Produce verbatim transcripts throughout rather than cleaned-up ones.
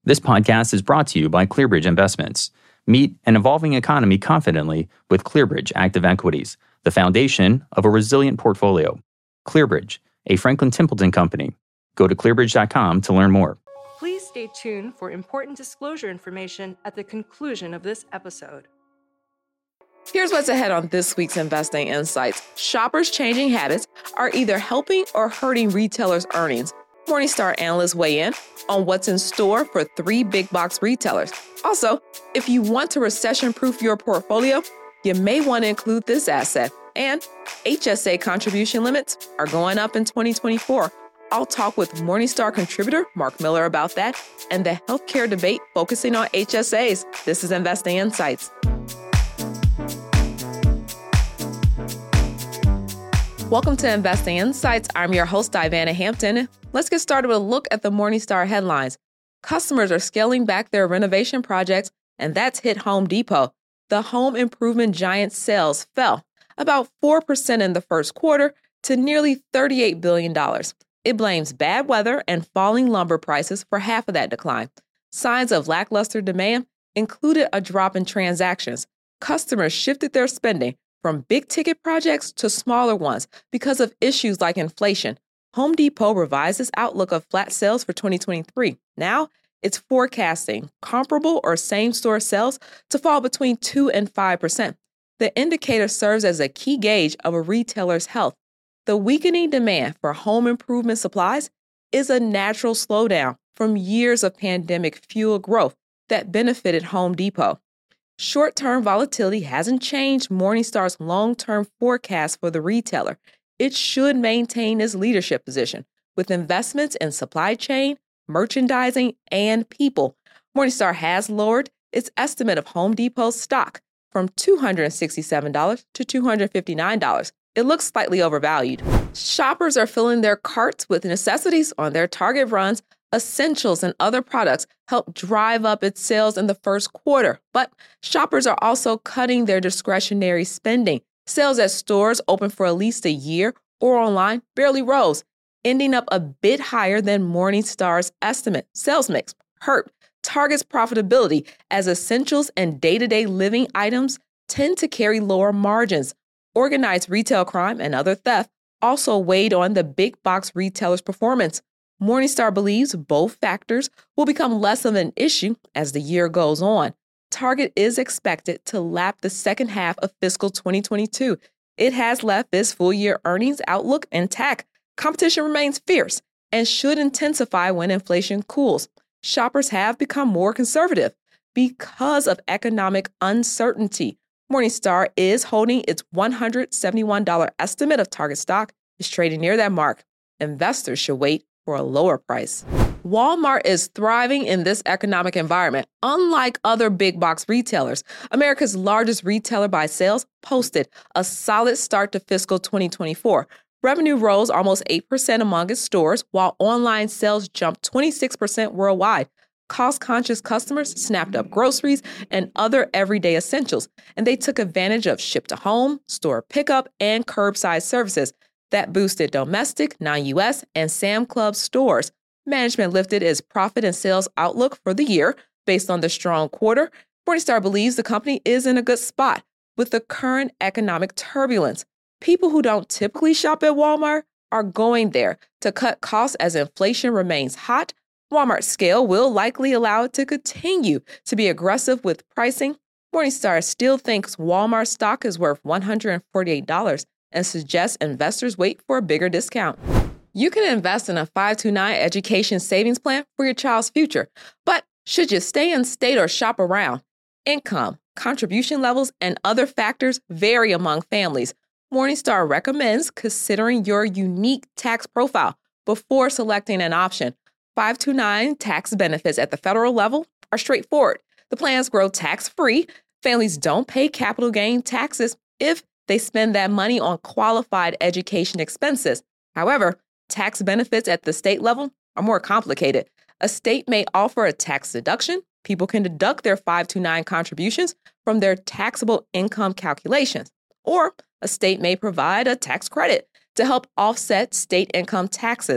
This podcast is brought to you by ClearBridge Investments. Meet an evolving economy confidently with ClearBridge Active Equities, the foundation of a resilient portfolio. ClearBridge, a Franklin Templeton company. Go to clearbridge dot com to learn more. Please stay tuned for important disclosure information at the conclusion of this episode. Here's what's ahead on this week's Investing Insights. Shoppers' changing habits are either helping or hurting retailers' earnings. Morningstar analysts weigh in on what's in store for three big box retailers. Also, if you want to recession-proof your portfolio, you may want to include this asset. And H S A contribution limits are going up in twenty twenty-four. I'll talk with Morningstar contributor Mark Miller about that and the healthcare debate focusing on H S As. This is Investing Insights. Welcome to Investing Insights. I'm your host, Ivana Hampton. Let's get started with a look at the Morningstar headlines. Customers are scaling back their renovation projects, and that's hit Home Depot. The home improvement giant sales fell about four percent in the first quarter to nearly thirty-eight billion dollars. It blames bad weather and falling lumber prices for half of that decline. Signs of lackluster demand included a drop in transactions. Customers shifted their spending from big-ticket projects to smaller ones because of issues like inflation. Home Depot revised its outlook of flat sales for twenty twenty-three. Now, it's forecasting comparable or same-store sales to fall between two and five percent. The indicator serves as a key gauge of a retailer's health. The weakening demand for home improvement supplies is a natural slowdown from years of pandemic-fueled growth that benefited Home Depot. Short-term volatility hasn't changed Morningstar's long-term forecast for the retailer. It should maintain its leadership position with investments in supply chain, merchandising, and people. Morningstar has lowered its estimate of Home Depot's stock from two hundred sixty-seven dollars to two hundred fifty-nine dollars. It looks slightly overvalued. Shoppers are filling their carts with necessities on their Target runs. Essentials and other products help drive up its sales in the first quarter, but shoppers are also cutting their discretionary spending. Sales at stores open for at least a year or online barely rose, ending up a bit higher than Morningstar's estimate. Sales mix hurt Target's profitability as essentials and day-to-day living items tend to carry lower margins. Organized retail crime and other theft also weighed on the big box retailer's performance. Morningstar believes both factors will become less of an issue as the year goes on. Target is expected to lap the second half of fiscal twenty twenty-two. It has left its full-year earnings outlook intact. Competition remains fierce and should intensify when inflation cools. Shoppers have become more conservative because of economic uncertainty. Morningstar is holding its one hundred seventy-one dollars estimate of Target stock. It's trading near that mark. Investors should wait for a lower price. Walmart is thriving in this economic environment. Unlike other big box retailers, America's largest retailer by sales posted a solid start to fiscal twenty twenty-four. Revenue rose almost eight percent among its stores, while online sales jumped twenty-six percent worldwide. Cost-conscious customers snapped up groceries and other everyday essentials, and they took advantage of ship-to-home, store pickup, and curbside services. That boosted domestic, non-U S, and Sam Club stores. Management lifted its profit and sales outlook for the year based on the strong quarter. Morningstar believes the company is in a good spot with the current economic turbulence. People who don't typically shop at Walmart are going there to cut costs as inflation remains hot. Walmart's scale will likely allow it to continue to be aggressive with pricing. Morningstar still thinks Walmart stock is worth one hundred forty-eight dollars and suggests investors wait for a bigger discount. You can invest in a five two nine education savings plan for your child's future, but should you stay in state or shop around? Income, contribution levels, and other factors vary among families. Morningstar recommends considering your unique tax profile before selecting an option. five two nine tax benefits at the federal level are straightforward. The plans grow tax-free. Families don't pay capital gain taxes if they spend that money on qualified education expenses. However, tax benefits at the state level are more complicated. A state may offer a tax deduction. People can deduct their five two nine contributions from their taxable income calculations. Or a state may provide a tax credit to help offset state income taxes.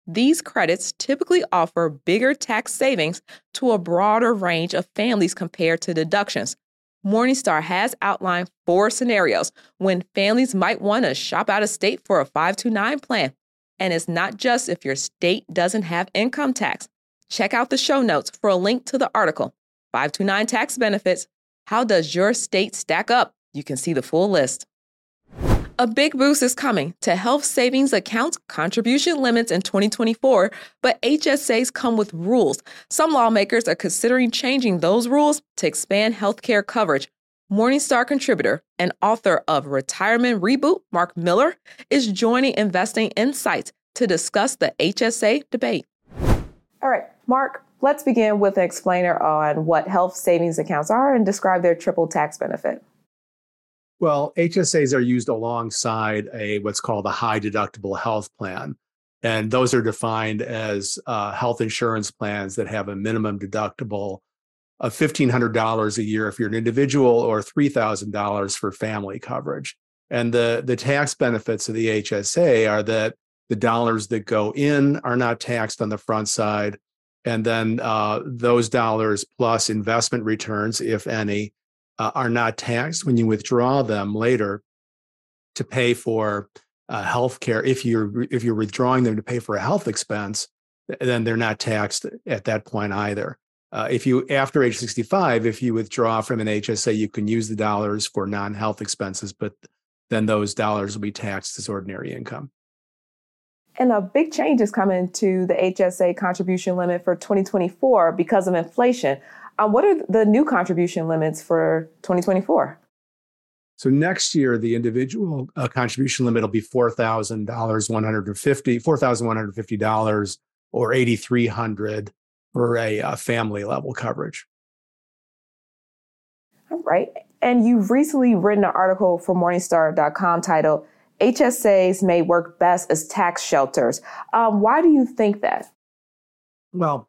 These credits typically offer bigger tax savings to a broader range of families compared to deductions. Morningstar has outlined four scenarios when families might want to shop out of state for a five two nine plan. And it's not just if your state doesn't have income tax. Check out the show notes for a link to the article, five two nine Tax Benefits. How does your state stack up? You can see the full list. A big boost is coming to health savings accounts contribution limits in twenty twenty-four, but H S As come with rules. Some lawmakers are considering changing those rules to expand healthcare coverage. Morningstar contributor and author of Retirement Reboot, Mark Miller, is joining Investing Insights to discuss the H S A debate. All right, Mark, let's begin with an explainer on what health savings accounts are and describe their triple tax benefit. Well, H S As are used alongside a what's called a high deductible health plan. And those are defined as uh, health insurance plans that have a minimum deductible of fifteen hundred dollars a year if you're an individual or three thousand dollars for family coverage. And the, the tax benefits of the H S A are that the dollars that go in are not taxed on the front side. And then uh, those dollars plus investment returns, if any, uh, are not taxed when you withdraw them later to pay for uh, health care. If you're, if you're withdrawing them to pay for a health expense, then they're not taxed at that point either. Uh, if you, after age sixty-five, if you withdraw from an H S A, you can use the dollars for non-health expenses, but then those dollars will be taxed as ordinary income. And a big change is coming to the H S A contribution limit for twenty twenty-four because of inflation. Uh, what are the new contribution limits for twenty twenty-four? So next year, the individual uh, contribution limit will be four thousand one hundred fifty dollars, four thousand one hundred fifty dollars or eight thousand three hundred dollars for a, a family level coverage. All right. And you've recently written an article for Morningstar dot com titled, H S As may work best as tax shelters. Um, why do you think that? Well,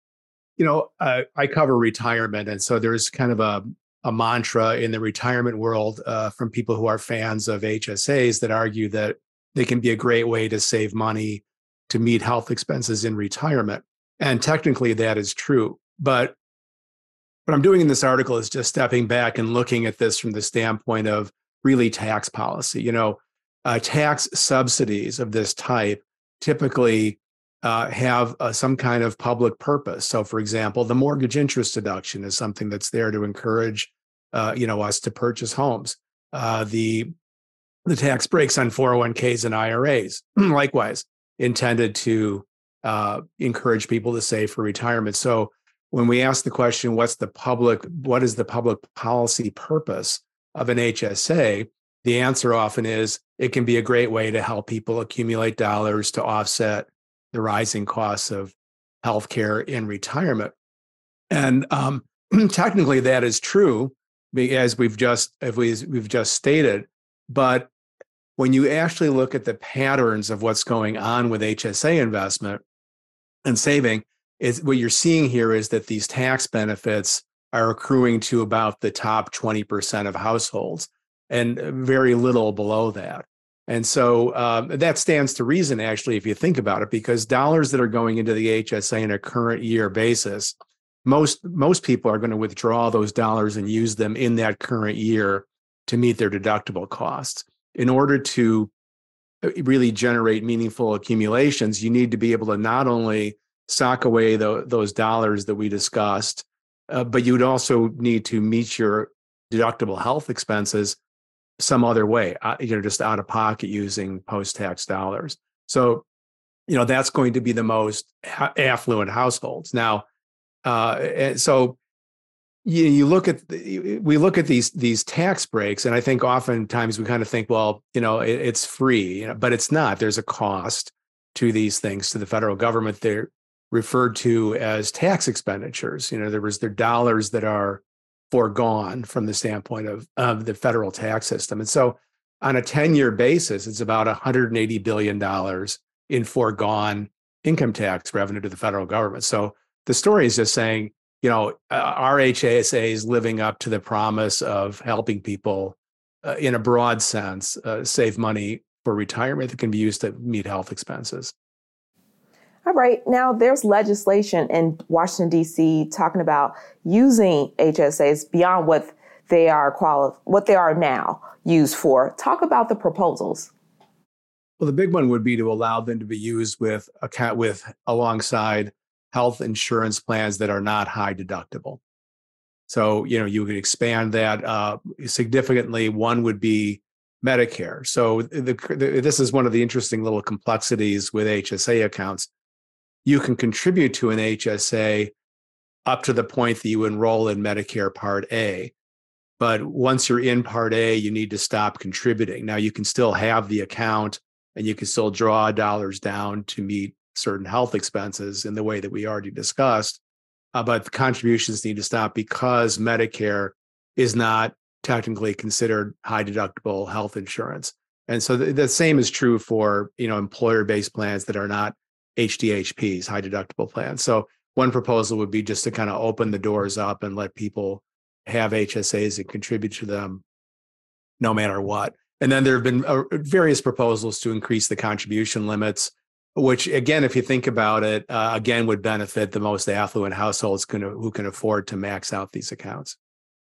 you know, uh, I cover retirement. And so there's kind of a, a mantra in the retirement world uh, from people who are fans of H S As that argue that they can be a great way to save money to meet health expenses in retirement. And technically that is true. But what I'm doing in this article is just stepping back and looking at this from the standpoint of really tax policy. You know, uh, tax subsidies of this type typically uh, have uh, some kind of public purpose. So, for example, the mortgage interest deduction is something that's there to encourage, uh, you know, us to purchase homes. Uh, the the tax breaks on four oh one k's and I R As, likewise, intended to uh, encourage people to save for retirement. So, when we ask the question, what's the public, what is the public policy purpose of an H S A? The answer often is it can be a great way to help people accumulate dollars to offset the rising costs of healthcare in retirement. And um, technically that is true, as we've just, as we've just stated. But when you actually look at the patterns of what's going on with H S A investment and saving, is what you're seeing here is that these tax benefits are accruing to about the top twenty percent of households and very little below that. And so um, that stands to reason, actually, if you think about it, because dollars that are going into the H S A in a current year basis, most, most people are going to withdraw those dollars and use them in that current year to meet their deductible costs. In order to really generate meaningful accumulations, you need to be able to not only sock away the, those dollars that we discussed, uh, but you would also need to meet your deductible health expenses some other way, uh, you know, just out of pocket using post-tax dollars. So, you know, that's going to be the most ha- affluent households. Now, uh, so you, you look at, the, we look at these, these tax breaks, and I think oftentimes we kind of think, well, you know, it, it's free, you know, but it's not. There's a cost to these things to the federal government. They're referred to as tax expenditures. You know, there was their dollars that are foregone from the standpoint of, of the federal tax system. And so on a ten-year basis, it's about one hundred eighty billion dollars in foregone income tax revenue to the federal government. So the story is just saying, you know, uh, our H S A is living up to the promise of helping people uh, in a broad sense uh, save money for retirement that can be used to meet health expenses. All right. Now, there's legislation in Washington, D C talking about using H S As beyond what they are quali- what they are now used for. Talk about the proposals. Well, the big one would be to allow them to be used with account with alongside health insurance plans that are not high deductible. So, you know, you could expand that uh, significantly. One would be Medicare. So the, the, this is one of the interesting little complexities with H S A accounts. You can contribute to an H S A up to the point that you enroll in Medicare Part A. But once you're in Part A, you need to stop contributing. Now, you can still have the account and you can still draw dollars down to meet certain health expenses in the way that we already discussed. Uh, but the contributions need to stop because Medicare is not technically considered high deductible health insurance. And so the, the same is true for, you know, employer-based plans that are not H D H Ps, high deductible plans. So one proposal would be just to kind of open the doors up and let people have H S As and contribute to them no matter what. And then there have been uh, various proposals to increase the contribution limits, which, again, if you think about it, uh, again, would benefit the most affluent households can, who can afford to max out these accounts.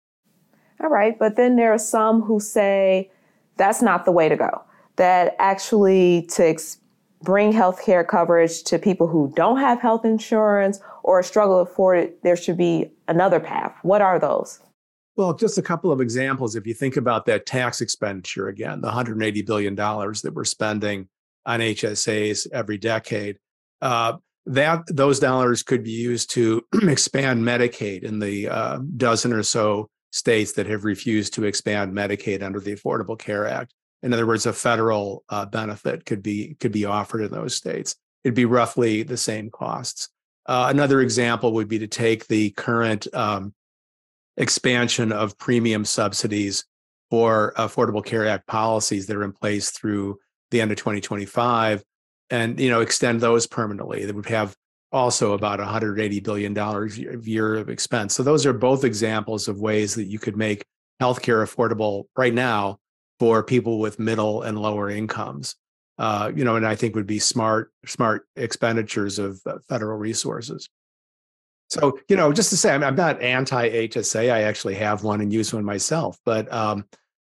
All right. But then there are some who say that's not the way to go, that actually to ex- bring health care coverage to people who don't have health insurance or struggle to afford it, there should be another path. What are those? Well, just a couple of examples. If you think about that tax expenditure again, the one hundred eighty billion dollars that we're spending on H S As every decade, uh, that those dollars could be used to expand Medicaid in the uh, dozen or so states that have refused to expand Medicaid under the Affordable Care Act. In other words, a federal uh, benefit could be could be offered in those states. It'd be roughly the same costs. Uh, another example would be to take the current um, expansion of premium subsidies for Affordable Care Act policies that are in place through the end of twenty twenty-five, and you know extend those permanently. That would have also about one hundred eighty billion dollars a year of expense. So those are both examples of ways that you could make healthcare affordable right now for people with middle and lower incomes. Uh, you know, and I think would be smart, smart expenditures of uh, federal resources. So, you know, just to say, I'm, I'm not anti-H S A. I actually have one and use one myself. But, um,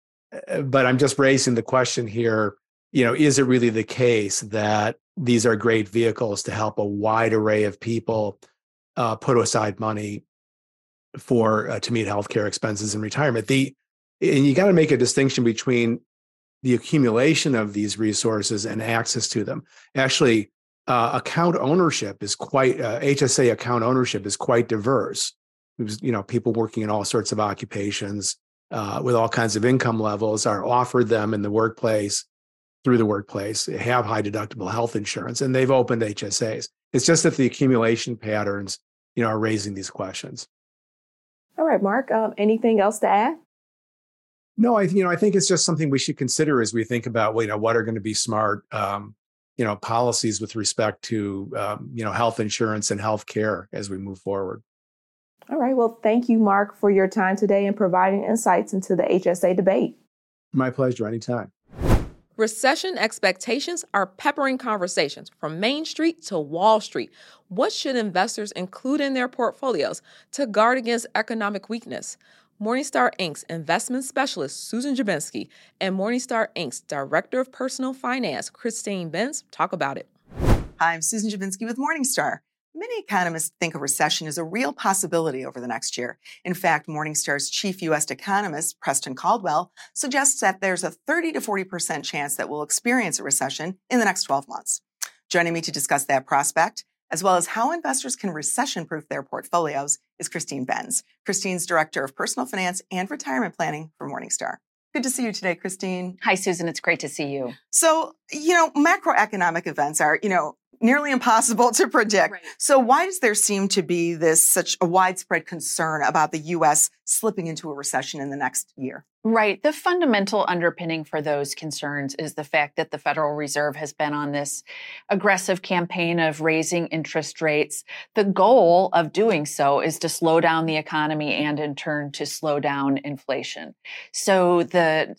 but I'm just raising the question here. You know, is it really the case that these are great vehicles to help a wide array of people uh, put aside money for uh, to meet healthcare expenses in retirement? The and you got to make a distinction between the accumulation of these resources and access to them. Actually, uh, account ownership is quite uh, H S A account ownership is quite diverse. It was, you know, people working in all sorts of occupations uh, with all kinds of income levels are offered them in the workplace through the workplace, have high deductible health insurance, and they've opened H S As. It's just that the accumulation patterns, you know, are raising these questions. All right, Mark, um, anything else to add? No, I you know I think it's just something we should consider as we think about, well, you know, what are going to be smart, um, you know, policies with respect to um, you know health insurance and health care as we move forward. All right. Well, thank you, Mark, for your time today and providing insights into the H S A debate. My pleasure. Anytime. Recession expectations are peppering conversations from Main Street to Wall Street. What should investors include in their portfolios to guard against economic weakness? Morningstar Incorporated's investment specialist, Susan Jabinski, and Morningstar Incorporated's Director of Personal Finance, Christine Benz, talk about it. Hi, I'm Susan Jabinski with Morningstar. Many economists think a recession is a real possibility over the next year. In fact, Morningstar's chief U S economist, Preston Caldwell, suggests that there's a thirty to forty percent chance that we'll experience a recession in the next twelve months. Joining me to discuss that prospect, as well as how investors can recession-proof their portfolios, is Christine Benz. Christine's Director of Personal Finance and Retirement Planning for Morningstar. Good to see you today, Christine. Hi, Susan. It's great to see you. So, you know, macroeconomic events are, you know, nearly impossible to predict. Right. So why does there seem to be this such a widespread concern about the U S slipping into a recession in the next year? Right. The fundamental underpinning for those concerns is the fact that the Federal Reserve has been on this aggressive campaign of raising interest rates. The goal of doing so is to slow down the economy and in turn to slow down inflation. So the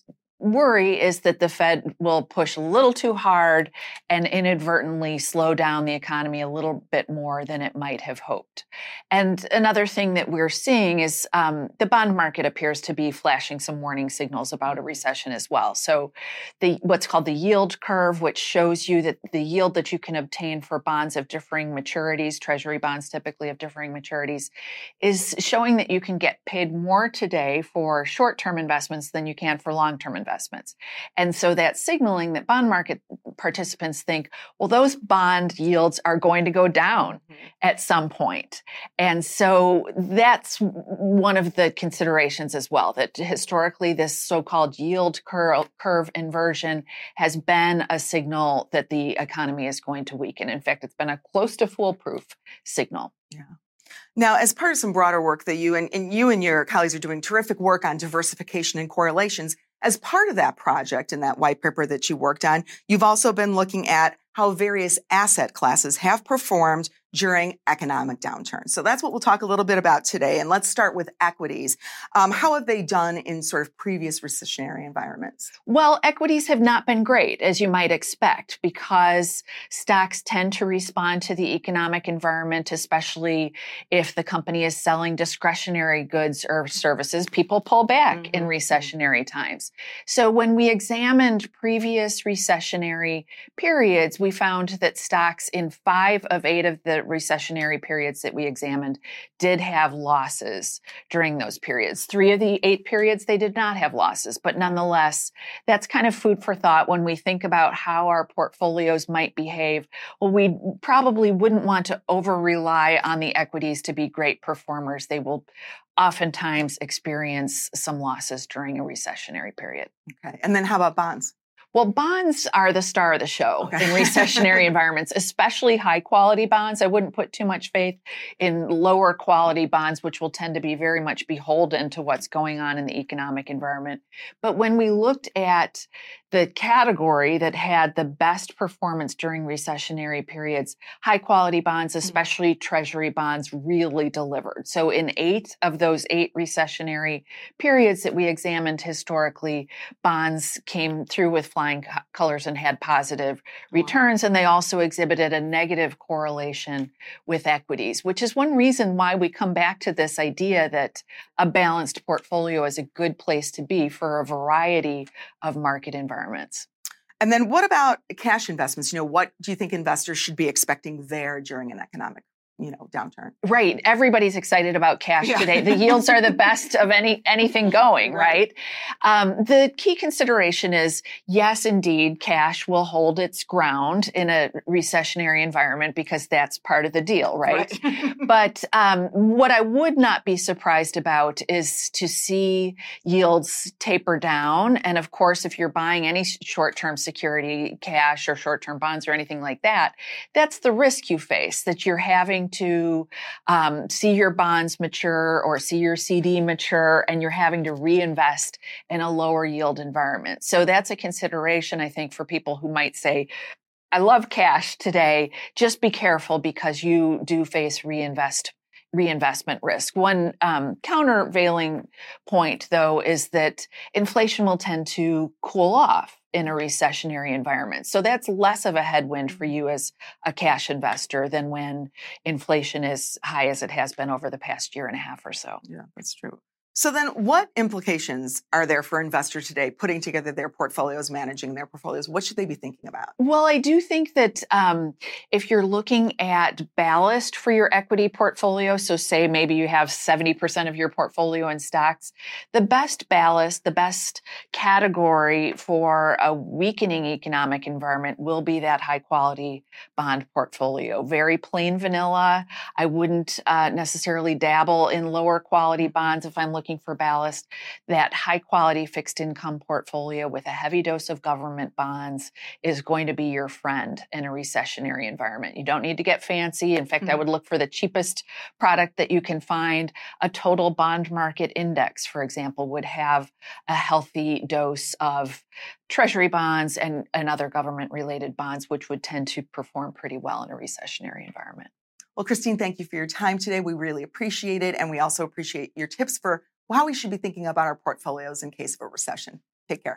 worry is that the Fed will push a little too hard and inadvertently slow down the economy a little bit more than it might have hoped. And another thing that we're seeing is um, the bond market appears to be flashing some warning signals about a recession as well. So the what's called the yield curve, which shows you that the yield that you can obtain for bonds of differing maturities, Treasury bonds typically of differing maturities, is showing that you can get paid more today for short-term investments than you can for long-term investments. Investments. And so that's signaling that bond market participants think, well, those bond yields are going to go down mm-hmm. at some point. And so that's one of the considerations as well, that historically this so-called yield curve, curve inversion has been a signal that the economy is going to weaken. In fact, it's been a close to foolproof signal. Yeah. Now, as part of some broader work that you and, and you and your colleagues are doing terrific work on diversification and correlations, as part of that project and that white paper that you worked on, you've also been looking at how various asset classes have performed during economic downturns. So that's what we'll talk a little bit about today. And let's start with equities. Um, how have they done in sort of previous recessionary environments? Well, equities have not been great, as you might expect, because stocks tend to respond to the economic environment, especially if the company is selling discretionary goods or services. People pull back mm-hmm. in recessionary times. So when we examined previous recessionary periods, we found that stocks in five of eight of the recessionary periods that we examined did have losses during those periods. Three of the eight periods, they did not have losses, but nonetheless, that's kind of food for thought when we think about how our portfolios might behave. Well, we probably wouldn't want to over-rely on the equities to be great performers. They will oftentimes experience some losses during a recessionary period. Okay. And then how about bonds? Well, bonds are the star of the show okay. in recessionary environments, especially high quality bonds. I wouldn't put too much faith in lower quality bonds, which will tend to be very much beholden to what's going on in the economic environment. But when we looked at the category that had the best performance during recessionary periods, high quality bonds, especially Treasury bonds, really delivered. So in eight of those eight recessionary periods that we examined historically, bonds came through with flying co- colors and had positive returns. And they also exhibited a negative correlation with equities, which is one reason why we come back to this idea that a balanced portfolio is a good place to be for a variety of market environments. And then what about cash investments? You know, what do you think investors should be expecting there during an economic, you know, downturn? Right. Everybody's excited about cash yeah. today. The yields are the best of any anything going, right? right? Um, the key consideration is, yes, indeed, cash will hold its ground in a recessionary environment because that's part of the deal, right? right. But um, what I would not be surprised about is to see yields taper down. And of course, if you're buying any short-term security, cash or short-term bonds or anything like that, that's the risk you face, that you're having to um, see your bonds mature or see your C D mature, and you're having to reinvest in a lower yield environment. So that's a consideration, I think, for people who might say, I love cash today. Just be careful because you do face reinvest reinvestment risk. One um, countervailing point, though, is that inflation will tend to cool off in a recessionary environment. So that's less of a headwind for you as a cash investor than when inflation is high as it has been over the past year and a half or so. Yeah, that's true. So then what implications are there for investors today putting together their portfolios, managing their portfolios? What should they be thinking about? Well, I do think that um, if you're looking at ballast for your equity portfolio, so say maybe you have seventy percent of your portfolio in stocks, the best ballast, the best category for a weakening economic environment will be that high quality bond portfolio. Very plain vanilla. I wouldn't uh, necessarily dabble in lower quality bonds if I'm looking looking for ballast. That high quality fixed income portfolio with a heavy dose of government bonds is going to be your friend in a recessionary environment. You don't need to get fancy. In fact, mm-hmm. I would look for the cheapest product that you can find. A total bond market index, for example, would have a healthy dose of Treasury bonds and, and other government related bonds, which would tend to perform pretty well in a recessionary environment. Well, Christine, thank you for your time today. We really appreciate it. And we also appreciate your tips for how we should be thinking about our portfolios in case of a recession. Take care.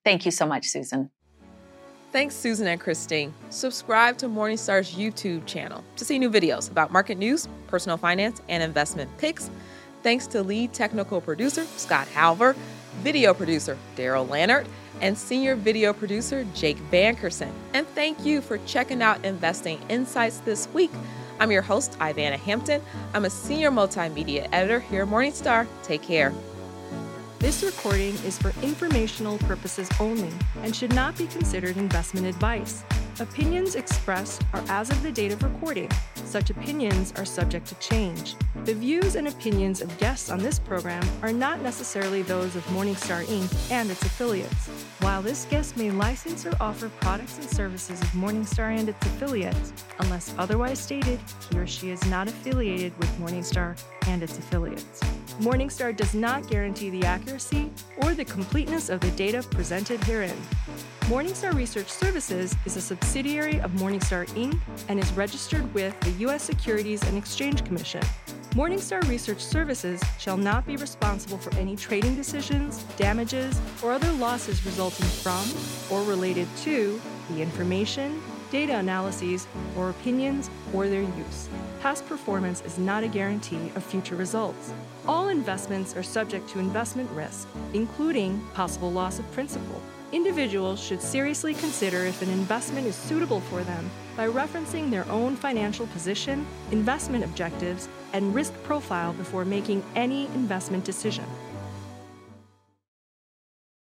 Thank you so much, Susan. Thanks, Susan and Christine. Subscribe to Morningstar's YouTube channel to see new videos about market news, personal finance, and investment picks. Thanks to lead technical producer Scott Halver, video producer Daryl Lannert, and senior video producer Jake Vankerson. And thank you for checking out Investing Insights this week. I'm your host, Ivana Hampton. I'm a senior multimedia editor here at Morningstar. Take care. This recording is for informational purposes only and should not be considered investment advice. Opinions expressed are as of the date of recording. Such opinions are subject to change. The views and opinions of guests on this program are not necessarily those of Morningstar Incorporated and its affiliates. While this guest may license or offer products and services of Morningstar and its affiliates, unless otherwise stated, he or she is not affiliated with Morningstar and its affiliates. Morningstar does not guarantee the accuracy or the completeness of the data presented herein. Morningstar Research Services is a subsidiary of Morningstar Incorporated and is registered with the U S Securities and Exchange Commission. Morningstar Research Services shall not be responsible for any trading decisions, damages, or other losses resulting from or related to the information, data analyses, or opinions, or their use. Past performance is not a guarantee of future results. All investments are subject to investment risk, including possible loss of principal. Individuals should seriously consider if an investment is suitable for them by referencing their own financial position, investment objectives, and risk profile before making any investment decision.